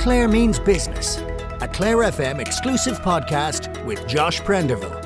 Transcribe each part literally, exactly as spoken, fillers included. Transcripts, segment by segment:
Clare Means Business, a Clare F M exclusive podcast with Josh Prenderville.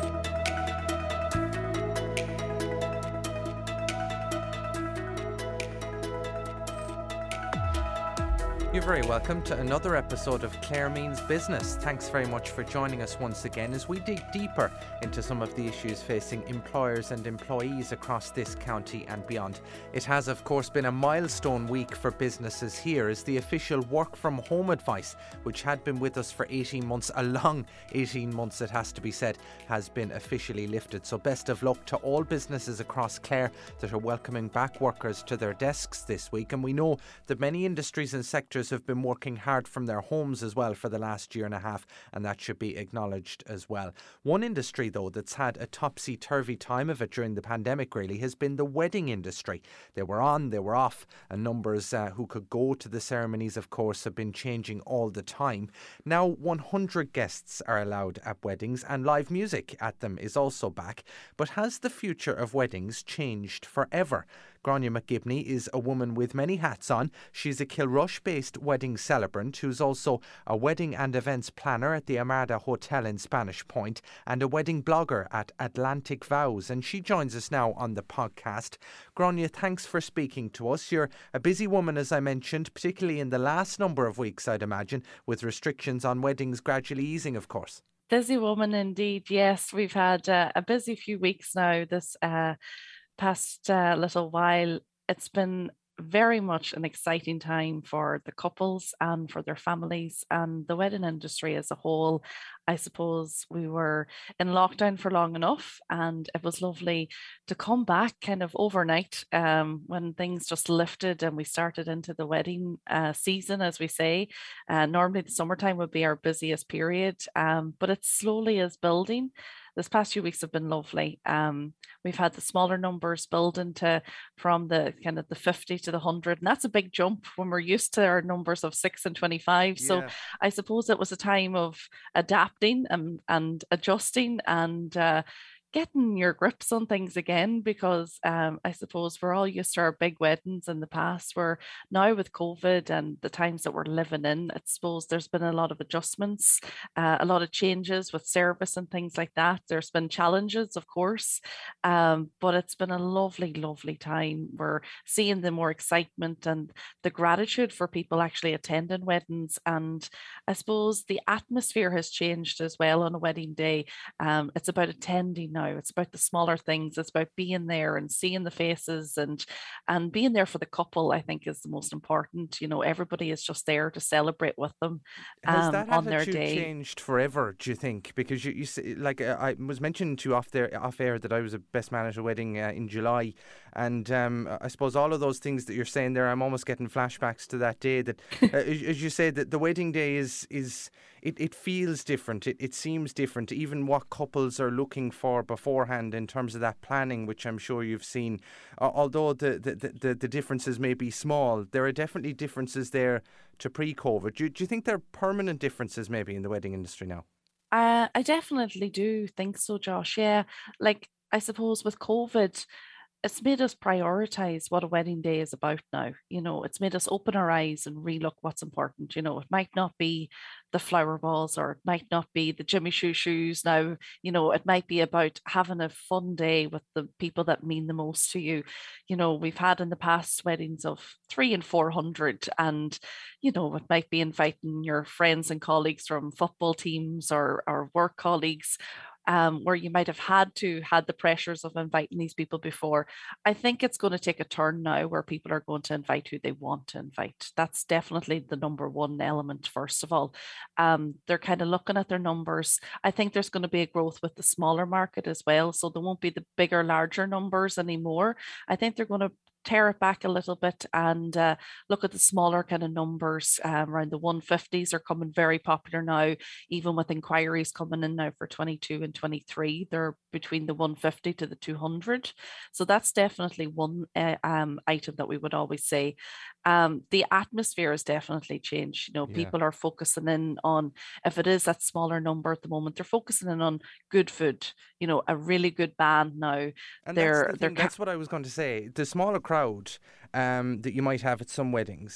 You're very welcome to another episode of Clare Means Business. Thanks very much for joining us once again as we dig deeper into some of the issues facing employers and employees across this county and beyond. It has, of course, been a milestone week for businesses here as the official work from home advice, which had been with us for eighteen months, a long eighteen months it has to be said, has been officially lifted. So best of luck to all businesses across Clare that are welcoming back workers to their desks this week. And we know that many industries and sectors have been working hard from their homes as well for the last year and a half, and that should be acknowledged as well. One industry though that's had a topsy-turvy time of it during the pandemic really has been the wedding industry. They were on, they were off, and numbers uh, who could go to the ceremonies of course have been changing all the time. Now one hundred guests are allowed at weddings and live music at them is also back. But has the future of weddings changed forever? Gráinne McGibney is a woman with many hats on. She's a Kilrush-based wedding celebrant who's also a wedding and events planner at the Armada Hotel in Spanish Point and a wedding blogger at Atlantic Vows. And she joins us now on the podcast. Gráinne, thanks for speaking to us. You're a busy woman, as I mentioned, particularly in the last number of weeks, I'd imagine, with restrictions on weddings gradually easing, of course. Busy woman indeed, yes. We've had uh, a busy few weeks now this uh, past uh, little while. It's been very much an exciting time for the couples and for their families and the wedding industry as a whole. I suppose we were in lockdown for long enough, and it was lovely to come back kind of overnight um, when things just lifted and we started into the wedding uh, season, as we say. Uh, normally the summertime would be our busiest period, um, but it slowly is building. This past few weeks have been lovely. Um, we've had the smaller numbers build into from the kind of the fifty to the one hundred, and that's a big jump when we're used to our numbers of six and twenty-five. Yeah. So I suppose it was a time of adapting and, and adjusting and uh, getting your grips on things again, because um, I suppose we're all used to our big weddings in the past. We're now with COVID and the times that we're living in, I suppose there's been a lot of adjustments, uh, a lot of changes with service and things like that. There's been challenges, of course, um, but it's been a lovely, lovely time. We're seeing the more excitement and the gratitude for people actually attending weddings. And I suppose the atmosphere has changed as well on a wedding day. Um, it's about attending now. It's about the smaller things. It's about being there and seeing the faces and and being there for the couple, I think, is the most important. You know, everybody is just there to celebrate with them um, Has that on their attitude day. changed forever, do you think? Because you, you say, like uh, I was mentioning to you off there, off air that I was a best man at a wedding uh, in July, and um, I suppose all of those things that you're saying there, I'm almost getting flashbacks to that day. That, uh, as you say, that the wedding day is is it, it feels different. It it seems different. Even what couples are looking for beforehand in terms of that planning, which I'm sure you've seen. Uh, although the, the, the, the differences may be small, there are definitely differences there to pre-COVID. Do you, do you think there are permanent differences maybe in the wedding industry now? Uh, I definitely do think so, Josh. Yeah, like I suppose with COVID, it's made us prioritize what a wedding day is about now. You know, it's made us open our eyes and relook what's important. You know, it might not be the flower balls or it might not be the Jimmy Choo shoes now. You know, it might be about having a fun day with the people that mean the most to you. You know, we've had in the past weddings of three and four hundred, and, you know, it might be inviting your friends and colleagues from football teams or, or work colleagues, um, where you might have had to had the pressures of inviting these people before. I think it's going to take a turn now where people are going to invite who they want to invite. That's definitely the number one element, first of all. Um, they're kind of looking at their numbers. I think there's going to be a growth with the smaller market as well. So there won't be the bigger, larger numbers anymore. I think they're going to tear it back a little bit and uh, look at the smaller kind of numbers. Um, around the one fifties are coming very popular now, even with inquiries coming in now for twenty-two and twenty-three. They're between the one fifty to the two hundred. So that's definitely one uh, um, item that we would always say. Um, the atmosphere has definitely changed. You know, Yeah. people are focusing in on, if it is that smaller number at the moment, they're focusing in on good food, you know, a really good band now. And they're, that's, the they're thing, ca- that's what I was going to say. The smaller crowd um, that you might have at some weddings,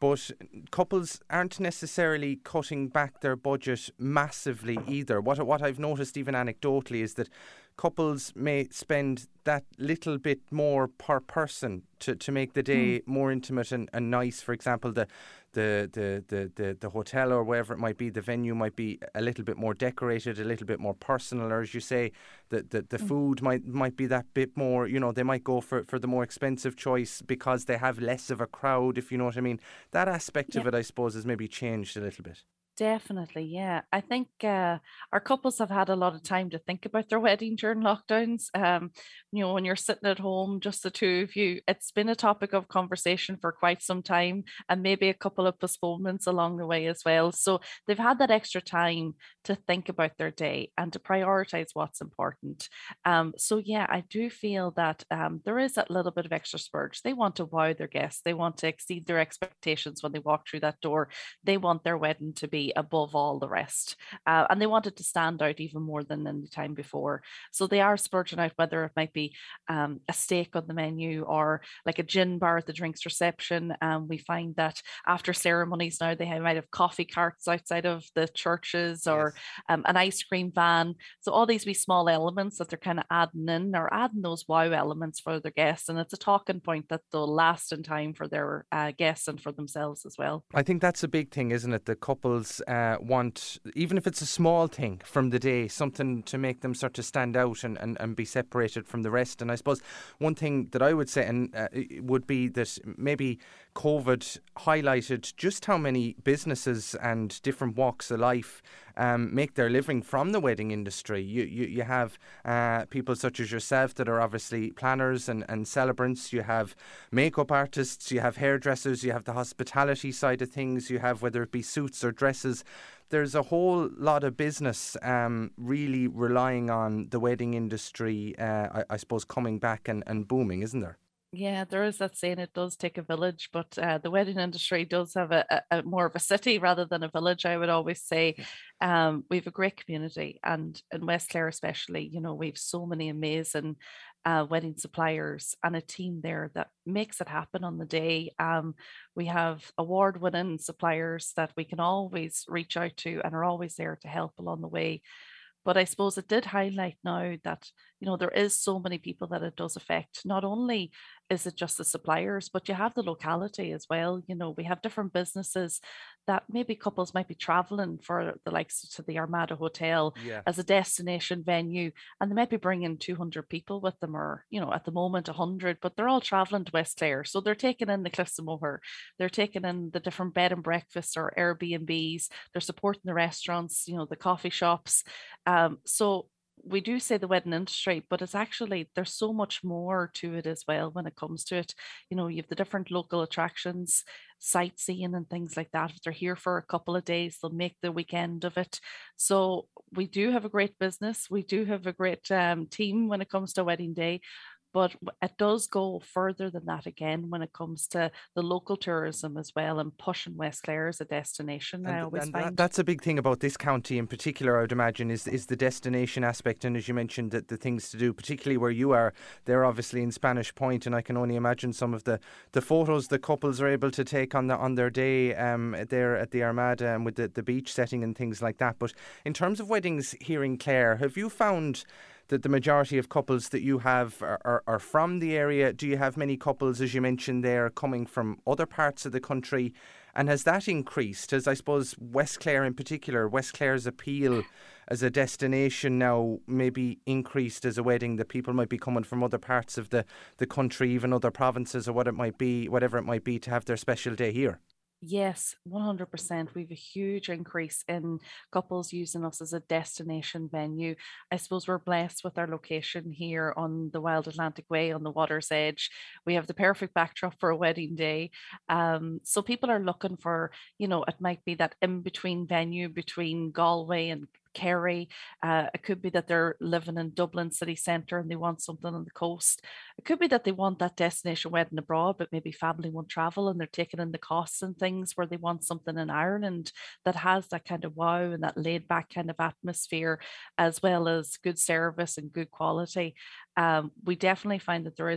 but couples aren't necessarily cutting back their budget massively either. What what I've noticed, even anecdotally, is that couples may spend that little bit more per person to, to make the day mm. more intimate and, and nice. For example, the the, the, the, the the hotel or wherever it might be, the venue might be a little bit more decorated, a little bit more personal, or as you say, the, the, the mm. food might might be that bit more, you know, they might go for, for the more expensive choice because they have less of a crowd, if you know what I mean. That aspect yeah. of it, I suppose, has maybe changed a little bit. Definitely, yeah. I think uh, our couples have had a lot of time to think about their wedding during lockdowns. Um, you know, when you're sitting at home, just the two of you, it's been a topic of conversation for quite some time, and maybe a couple of postponements along the way as well. So they've had that extra time to think about their day and to prioritize what's important. Um, so yeah, I do feel that um, there is that little bit of extra spurge. They want to wow their guests. They want to exceed their expectations when they walk through that door. They want their wedding to be above all the rest. Uh, and they want it to stand out even more than any time before. So they are spurging out, whether it might be um, a steak on the menu or like a gin bar at the drinks reception. Um, we find that after ceremonies now, they have, might have coffee carts outside of the churches or yes. um, an ice cream van. So all these wee small elements that they're kind of adding in or adding those wow elements for their guests. And it's a talking point that they'll last in time for their uh, guests and for themselves as well. I think that's a big thing, isn't it? The couples Uh, want, even if it's a small thing from the day, something to make them sort of stand out and, and, and be separated from the rest. And I suppose one thing that I would say and uh, would be that maybe COVID highlighted just how many businesses and different walks of life um, make their living from the wedding industry. You you, you have uh, people such as yourself that are obviously planners and, and celebrants. You have makeup artists, you have hairdressers, you have the hospitality side of things, you have whether it be suits or dresses. There's a whole lot of business um, really relying on the wedding industry, uh, I, I suppose, coming back and, and booming, isn't there? Yeah, there is that saying, it does take a village, but uh, the wedding industry does have a, a, a more of a city rather than a village, I would always say. Um, we have a great community, and in West Clare especially, you know, we have so many amazing uh, wedding suppliers and a team there that makes it happen on the day. Um, we have award-winning suppliers that we can always reach out to and are always there to help along the way. But I suppose it did highlight now that, you know, there is so many people that it does affect. Not only is it just the suppliers, but you have the locality as well. You know, we have different businesses that maybe couples might be traveling for the likes to the Armada Hotel yeah. as a destination venue, and they might be bringing two hundred people with them, or, you know, at the moment one hundred, but they're all traveling to West Clare. So they're taking in the Cliffs of Moher, they're taking in the different bed and breakfasts or Airbnbs, they're supporting the restaurants, you know, the coffee shops. Um, so we do say the wedding industry, but it's actually, there's so much more to it as well when it comes to it. You know, you have the different local attractions, sightseeing and things like that. If they're here for a couple of days, they'll make the weekend of it. So we do have a great business. We do have a great um, team when it comes to wedding day. But it does go further than that again when it comes to the local tourism as well, and pushing West Clare as a destination. And, I always and find that, that's a big thing about this county in particular, I would imagine, is is the destination aspect. And as you mentioned, the, the things to do, particularly where you are, they're obviously in Spanish Point, and I can only imagine some of the, the photos the couples are able to take on the on their day um, there at the Armada and with the, the beach setting and things like that. But in terms of weddings here in Clare, have you found that the majority of couples that you have are, are, are from the area? Do you have many couples, as you mentioned there, coming from other parts of the country? And has that increased? Has, I suppose, West Clare in particular, West Clare's appeal as a destination now maybe increased as a wedding, that people might be coming from other parts of the, the country, even other provinces or what it might be, whatever it might be, to have their special day here? Yes, one hundred percent. We have a huge increase in couples using us as a destination venue. I suppose we're blessed with our location here on the Wild Atlantic Way on the water's edge. We have the perfect backdrop for a wedding day. Um, so people are looking for, you know, it might be that in-between venue between Galway and Kerry. Uh, it could be that they're living in Dublin city centre and they want something on the coast. It could be that they want that destination wedding abroad, but maybe family won't travel and they're taking in the costs and things, where they want something in Ireland that has that kind of wow and that laid back kind of atmosphere, as well as good service and good quality. Um, we definitely find that there is that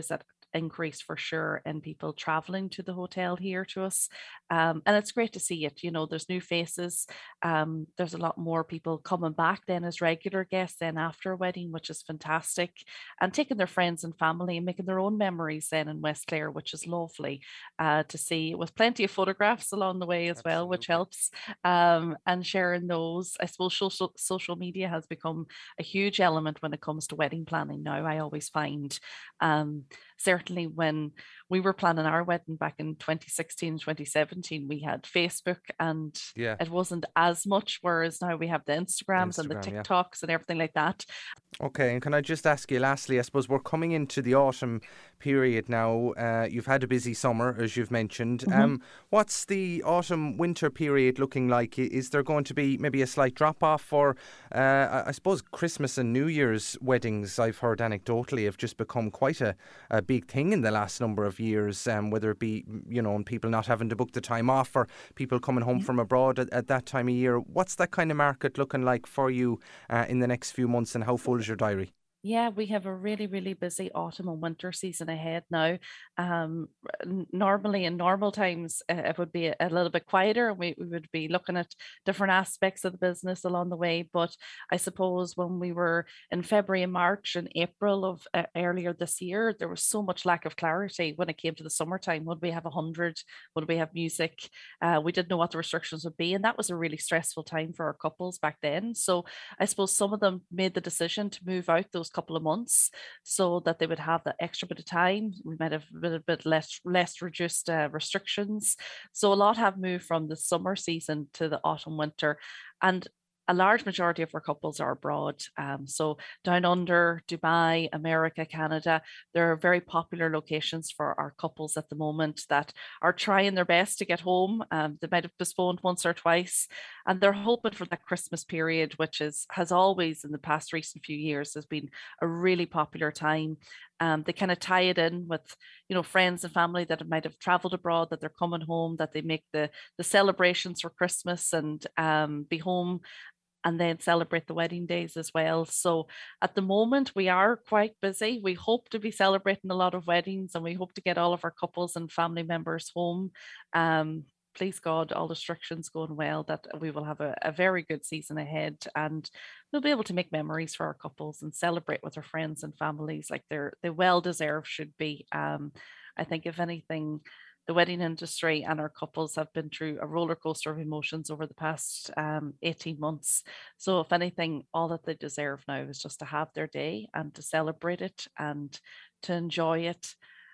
increase for sure in people traveling to the hotel here to us. Um, and it's great to see it. You know, there's new faces. Um, there's a lot more people coming back then as regular guests then after a wedding, which is fantastic, and taking their friends and family and making their own memories then in West Clare, which is lovely uh, to see, with plenty of photographs along the way as well, which Absolutely. helps. Um, and sharing those, I suppose social, social media has become a huge element when it comes to wedding planning now, I always find. Um, certainly when we were planning our wedding back in twenty sixteen, twenty seventeen, we had Facebook and Yeah. it wasn't as much, whereas now we have the Instagrams and the Instagram, yeah. TikToks and everything like that. Okay, and can I just ask you lastly, I suppose we're coming into the autumn period now. Uh, you've had a busy summer, as you've mentioned. Mm-hmm. Um, what's the autumn-winter period looking like? Is there going to be maybe a slight drop-off for, uh, I suppose, Christmas and New Year's weddings, I've heard anecdotally, have just become quite a, a big thing in the last number of years, um, whether it be, you know, and people not having to book the time off or people coming home yeah. from abroad at, at that time of year. What's that kind of market looking like for you uh, in the next few months, and how full is your diary? Yeah, we have a really, really busy autumn and winter season ahead now. Um, normally, in normal times, uh, it would be a, a little bit quieter, and we, we would be looking at different aspects of the business along the way. But I suppose when we were in February and March and April of uh, earlier this year, there was so much lack of clarity when it came to the summertime. Would we have a hundred? Would we have music? Uh, we didn't know what the restrictions would be, and that was a really stressful time for our couples back then. So I suppose some of them made the decision to move out those couple of months so that they would have that extra bit of time. We might have a little bit less less reduced uh, restrictions. So a lot have moved from the summer season to the autumn winter, and a large majority of our couples are abroad. Um, so down under, Dubai, America, Canada, there are very popular locations for our couples at the moment that are trying their best to get home. Um, they might have postponed once or twice, and they're hoping for that Christmas period, which is has always in the past recent few years has been a really popular time. Um, they kind of tie it in with, you know, friends and family that might have traveled abroad, that they're coming home, that they make the the celebrations for Christmas and um, be home, and then celebrate the wedding days as well. So at the moment, we are quite busy. We hope to be celebrating a lot of weddings, and we hope to get all of our couples and family members home. Um, please God, all restrictions going well, that we will have a, a very good season ahead, and we'll be able to make memories for our couples and celebrate with our friends and families like they're they well deserved should be. Um, I think if anything, the wedding industry and our couples have been through a roller coaster of emotions over the past um, eighteen months. So if anything, all that they deserve now is just to have their day and to celebrate it and to enjoy it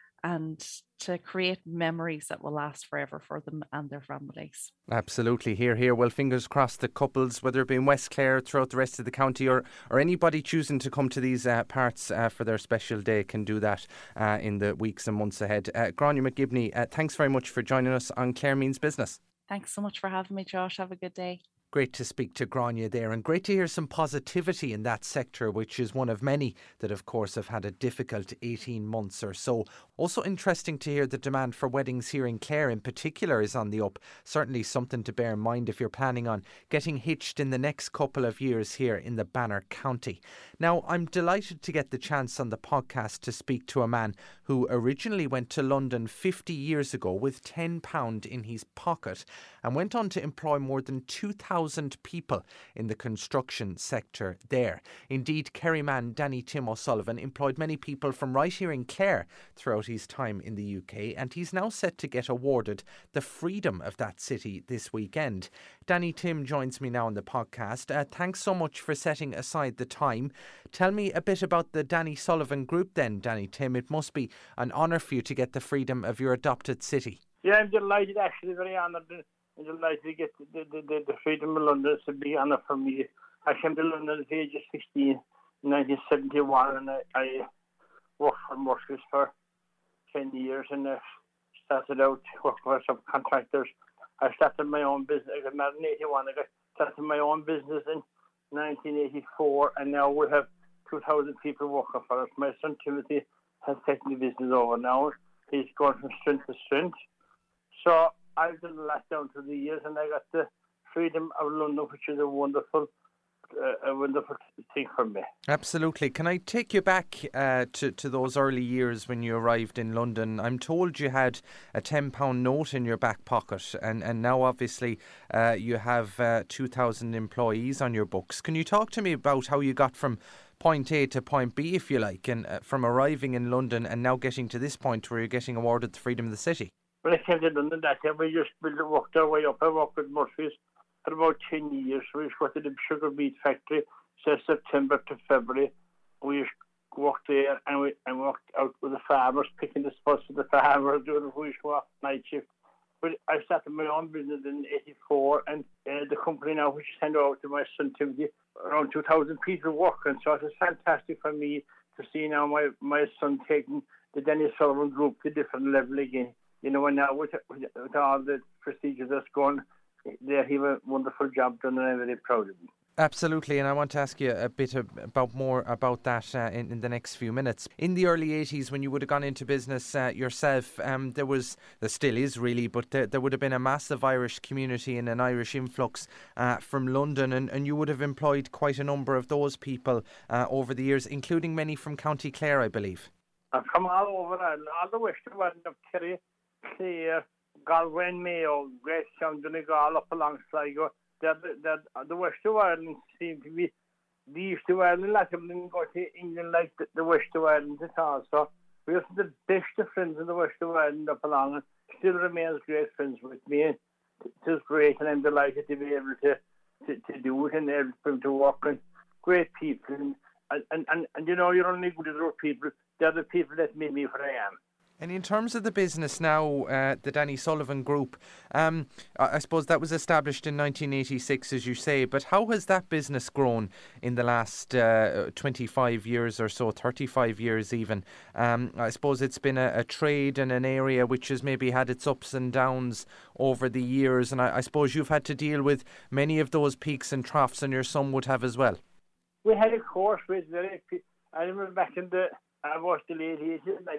and to create memories that will last forever for them and their families. Absolutely. Here, here. Well, fingers crossed the couples, whether it be in West Clare, throughout the rest of the county, or, or anybody choosing to come to these uh, parts uh, for their special day can do that uh, in the weeks and months ahead. Uh, Grania McGibney, uh, thanks very much for joining us on Clare Means Business. Thanks so much for having me, Josh. Have a good day. Great to speak to Grania there, and great to hear some positivity in that sector, which is one of many that, of course, have had a difficult eighteen months or so. Also interesting to hear the demand for weddings here in Clare in particular is on the up. Certainly something to bear in mind if you're planning on getting hitched in the next couple of years here in the Banner County. Now, I'm delighted to get the chance on the podcast to speak to a man who originally went to London fifty years ago with ten pounds in his pocket and went on to employ more than two thousand people in the construction sector there. Indeed, Kerryman Danny Tim O'Sullivan employed many people from right here in Clare throughout his time in the U K, and he's now set to get awarded the freedom of that city this weekend. Danny Tim joins me now on the podcast. Uh, thanks so much for setting aside the time. Tell me a bit about the Danny Sullivan Group then, Danny Tim. It must be an honour for you to get the freedom of your adopted city. Yeah, I'm delighted, actually, very honoured. I'm delighted to get the, the, the, the freedom of London. It's a big honour for me. I came to London at the age of sixteen in nineteen seventy-one, and I, I worked for Murphy's for ten years, and I started out working for subcontractors. I started my own business. I got married in eighty-one. I got started my own business in nineteen eighty-four, and now we have two thousand people working for us. My son Timothy has taken the business over now. He's gone from strength to strength. So I've done a lot down through the years, and I got the freedom of London, which is a wonderful a, a wonderful thing for me. Absolutely. Can I take you back uh, to, to those early years when you arrived in London? I'm told you had a ten pound note in your back pocket, and, and now obviously uh, you have uh, two thousand employees on your books. Can you talk to me about how you got from point A to point B, if you like, and uh, from arriving in London and now getting to this point where you're getting awarded the Freedom of the City? When I came to London that time, we just worked our way up. I worked with Murphy's for about ten years. We worked at the sugar beet factory, so September to February. We worked there and we and worked out with the farmers, picking the spots for the farmers, doing the wish work, night shift. But I started my own business in eighty-four, and uh, the company now, which is handed over to my son Timothy, around two thousand people working. So it was fantastic for me to see now my, my son taking the Dennis Sullivan Group to a different level again. You know, and now with, with, with all the procedures that's going there, he had a wonderful job done, and I'm very proud of him. Absolutely, and I want to ask you a bit about more about that uh, in, in the next few minutes. In the early eighties, when you would have gone into business uh, yourself, um, there was, there still is really, but there, there would have been a massive Irish community and an Irish influx uh, from London, and, and you would have employed quite a number of those people uh, over the years, including many from County Clare, I believe. And from all over Ireland, all the west of Ireland, of Kerry, Clare, Galway, Mayo, Greystown, Donegal, up along Sligo. That, that the west of Ireland seemed to be the east of Ireland. A lot of them didn't go to England like the, the west of Ireland at all. So we have the best of friends in the west of Ireland up along, and still remains great friends with me. And it is great, and I'm delighted to be able to, to, to do it and able for them to work. And great people, and and, and and you know, you're only good at those people. They're the people that made me what I am. And in terms of the business now, uh, the Danny Sullivan Group, um, I suppose that was established in nineteen eighty-six, as you say, but how has that business grown in the last uh, twenty-five years or so, thirty-five years even? Um, I suppose it's been a, a trade and an area which has maybe had its ups and downs over the years, and I, I suppose you've had to deal with many of those peaks and troughs, and your son would have as well. We had a course with very, I remember back in the, I was the late eighties,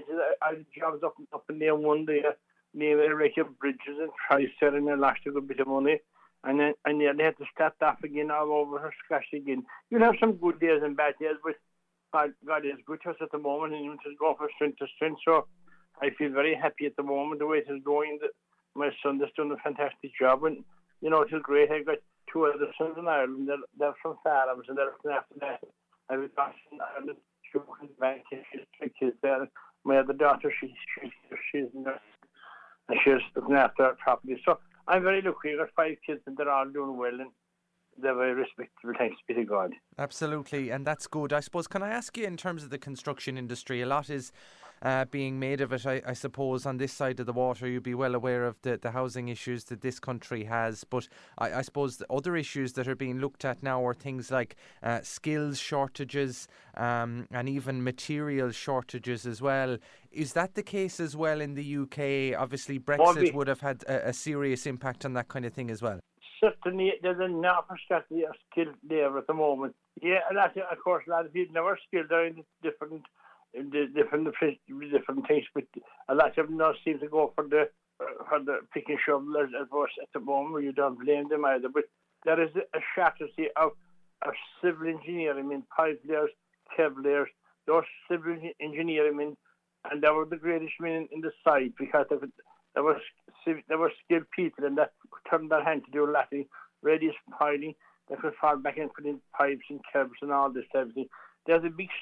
I had jobs up, up in there one day, near Erika Bridges and Tricer, and I lost a good bit of money. And then and then they had to start off again all over her scratch again. You'll have some good days and bad days, but God, God is good to us at the moment, and it's going from strength to strength. So I feel very happy at the moment, the way it is going. The, my son has done a fantastic job, and you know, it's great. I've got two other sons in Ireland, they're, they're from farms, and they're looking after that. I've got in Ireland. Back, she's three kids there. My other daughter, she, she, she's nurse, and she's looking after her property. So I'm very lucky. I've got five kids, and they're all doing well, and they're very respectable. Thanks be to God. Absolutely, and that's good. I suppose, can I ask you, in terms of the construction industry, a lot is uh, being made of it, I, I suppose, on this side of the water. You'd be well aware of the, the housing issues that this country has, but I, I suppose the other issues that are being looked at now are things like uh, skills shortages um, and even material shortages as well. Is that the case as well in the U K? Obviously, Brexit would have had a, a serious impact on that kind of thing as well. Certainly, there's an enormous scarcity of skilled labour at the moment. Yeah, and that's, of course, a lot of people never skilled. They're in different, in different, different things, but a lot of them now seem to go for the for the pick and shovel as opposed at the moment. You don't blame them either, but there is a scarcity of, of civil engineering, I mean, pipe layers, cable layers, those civil engineering, I mean, and they were the greatest men in the site because they, there were there were skilled people, and that turned their hand to do a lot of radius piling. They could fall back and put in pipes and cables and all this type of thing. There's a big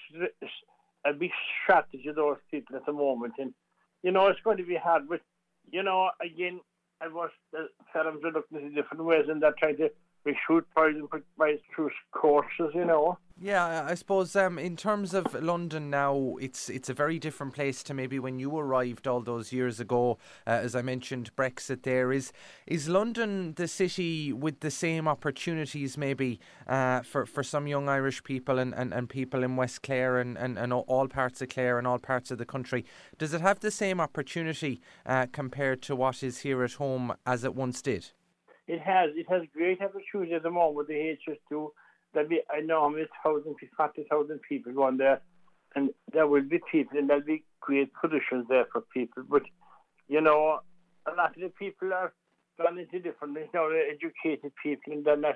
a big shortage of those people at the moment, and you know it's going to be hard. But you know, again, I was the firms are looking at different ways, and they're trying to recruit poison by through courses, you know. Yeah, I suppose um, in terms of London now, it's it's a very different place to maybe when you arrived all those years ago. Uh, as I mentioned, Brexit there. Is is London the city with the same opportunities maybe uh, for, for some young Irish people and, and, and people in West Clare and, and, and all parts of Clare and all parts of the country? Does it have the same opportunity uh, compared to what is here at home as it once did? It has. It has great opportunity at the moment with the H S two. There'll be, I know, how many thousand, forty thousand people going there, and there will be people, and there'll be great positions there for people. But, you know, a lot of the people are gone into different, you know, educated people, and they're not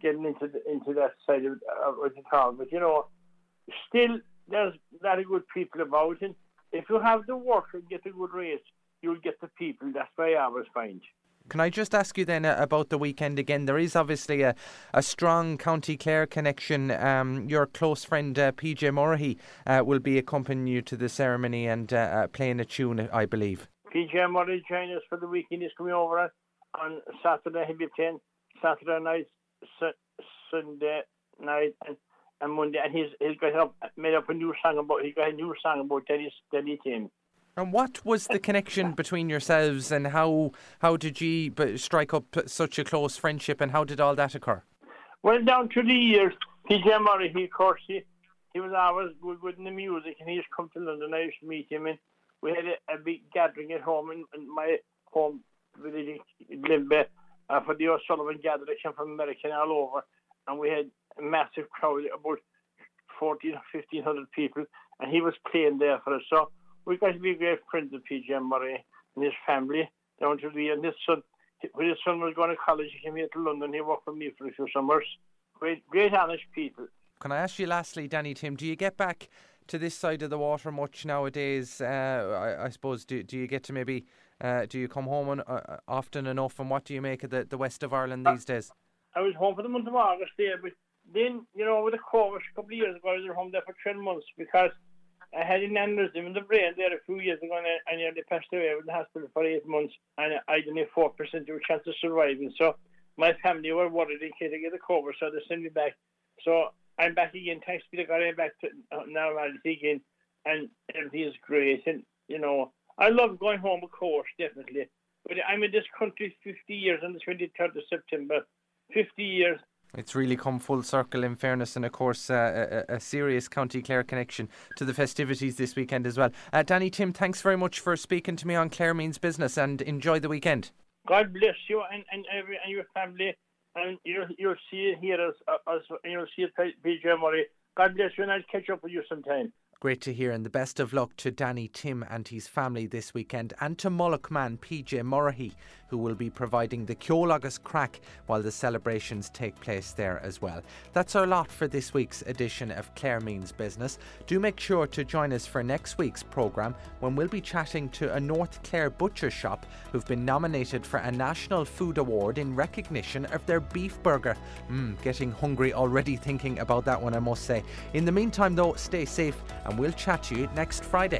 getting into the, into that side of, of the town. But you know, still there's a lot of good people about, and if you have the work and get a good race, you'll get the people. That's what I always find. Can I just ask you then uh, about the weekend again? There is obviously a, a strong County Clare connection. Um, your close friend uh, P J Murray uh, will be accompanying you to the ceremony and uh, uh, playing a tune, I believe. P J Murray joined us for the weekend. He's coming over on Saturday. He'll be playing Saturday night, su- Sunday night, and, and Monday. And he's he's got up, made up a new song about. He got a new song about Denny Denny Tim. And what was the connection between yourselves, and how how did you strike up such a close friendship, and how did all that occur? Well, down through the years, P J Murray, he, of course, he, he was always good, good in the music, and he used to come to London. I used to meet him, and we had a, a big gathering at home in, in my home village in Limbe uh, for the O'Sullivan gathering. They came from America and all over, and we had a massive crowd, about fourteen, fifteen hundred people, and he was playing there for us. So we got to be great friends of P J Murray and his family down to the and his son. When his son was going to college, he came here to London. He worked for me for a few summers. Great, great, honest people. Can I ask you lastly, Danny Tim, do you get back to this side of the water much nowadays? Uh, I, I suppose, do do you get to maybe, uh, do you come home on, uh, often enough, and what do you make of the, the west of Ireland these days? I was home for the month of August there, but then, you know, with the COVID a couple of years ago, I was home there for ten months because I had an aneurysm in the brain there a few years ago, and I, I nearly passed away. I was in the hospital for eight months, and I had only four percent of a chance of surviving. So my family were worried in case I get the COVID, so they sent me back. So I'm back again. Thanks be to God, I'm back to normality again, and everything is great. And, you know, I love going home, of course, definitely. But I'm in this country fifty years on the twenty-third of September. fifty years. It's really come full circle, in fairness, and of course uh, a, a serious County Clare connection to the festivities this weekend as well. Uh, Danny Tim, thanks very much for speaking to me on Clare Means Business, and enjoy the weekend. God bless you and, and, every, and your family, and you'll, you'll see it here as, as you'll see it, P J Murray. God bless you, and I'll catch up with you sometime. Great to hear, and the best of luck to Danny Tim and his family this weekend, and to Mullock man P J Murray, who will be providing the Ceolagus crack while the celebrations take place there as well. That's our lot for this week's edition of Clare Means Business. Do make sure to join us for next week's programme, when we'll be chatting to a North Clare butcher shop who've been nominated for a National Food Award in recognition of their beef burger. Mmm, getting hungry already thinking about that one, I must say. In the meantime though, stay safe, and we'll chat to you next Friday.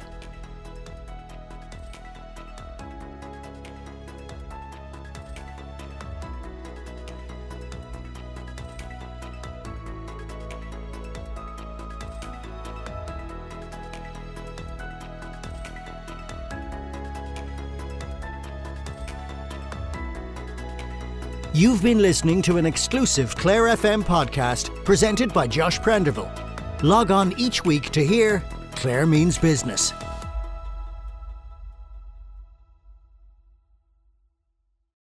You've been listening to an exclusive Clare F M podcast presented by Josh Prenderville. Log on each week to hear Clare Means Business.